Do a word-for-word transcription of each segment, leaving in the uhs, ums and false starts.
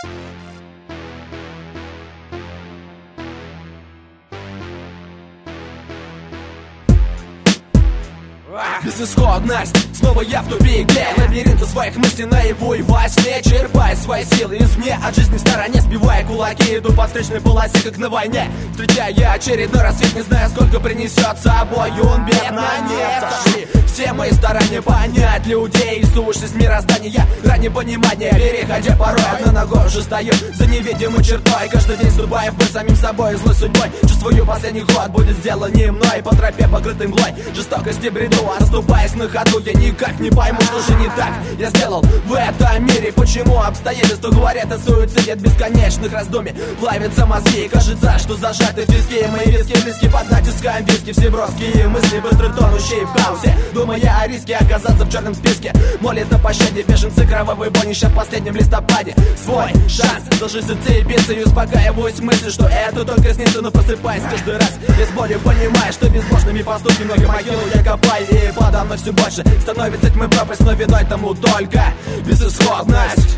Безысходность, снова я в тупике. Лабиринты своих мыслей наяву и во сне. Черпая свои силы извне, от жизни в стороне, сбивая кулаки. Иду по встречной полосе, как на войне. Встречая я очередной рассвет, не зная, сколько принесет с собой он бед на нет. Сошли все мои старания понять людей и сущность мироздания. Ранее понимание, переходя порой одной ногой уже стою за невидимой чертой. Каждый день ступая в бой самим собой и злой судьбой. Чувствую, последний ход будет сделан не мной. По тропе, покрытой мглой, жестокости бреду, оступаясь на ходу, я никак не пойму, что же не так я сделал в этом мире. Почему обстоятельства говорят о суициде от бесконечных раздумий. Плавятся мозги, кажется, что зажаты в виски. Мои виски близки под натиском виски. Все броские мысли, быстро тонущие в хаосе, думая о риске оказаться в черном списке. Молит на пощаде беженцы кровавой бойни в последнем листопаде. Свой шанс сложить зацепиться и успокаиваюсь мыслью, что это только снится. Но просыпаясь каждый раз без боли, понимая, что безбожными поступки много могилу я копаю. И подо мной все больше становится тьмы пропасть, но виной тому только безысходность.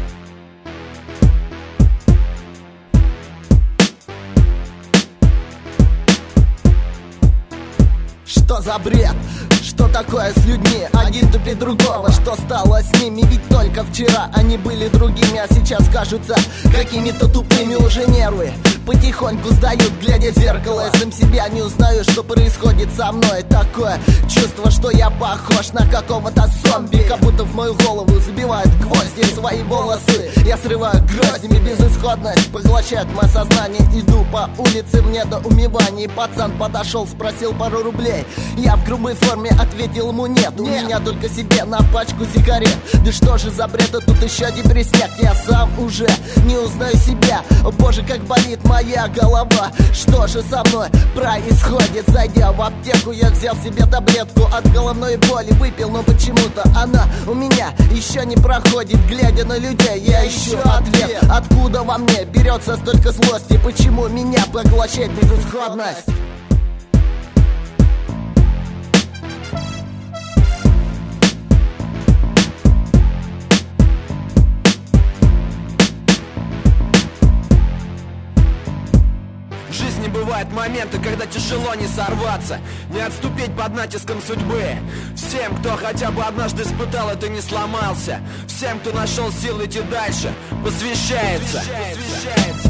Что за бред? Что такое с людьми? Один тупит другого. Что стало с ними? Ведь только вчера они были другими, а сейчас кажутся какими-то тупыми. Уже нервы потихоньку сдают, глядя в зеркало. Я сам себя не узнаю, что происходит со мной. Такое чувство, что я похож на какого-то зомби. Как будто в мою голову забивают гвозди свои волосы. Я срываю гроздями, безысходность поглощает мое сознание. Иду по улице в недоумевании. Пацан подошел, спросил пару рублей. Я в грубой форме ответил ему нет. У меня только себе на пачку сигарет. Да что же за бред, а тут еще депресняк. Я сам уже не узнаю себя. О боже, как болит моя голова. Что же со мной происходит? Зайдя в аптеку, я взял себе таблетку от головной боли. Выпил, но почему-то она у меня еще не проходит. Глядя на людей, я ищу ответ. Откуда во мне берется столько злости? Почему меня поглощает безысходность? Бывают моменты, когда тяжело не сорваться, не отступить под натиском судьбы. Всем, кто хотя бы однажды испытал это, не сломался. Всем, кто нашел силы идти дальше, посвящается, посвящается.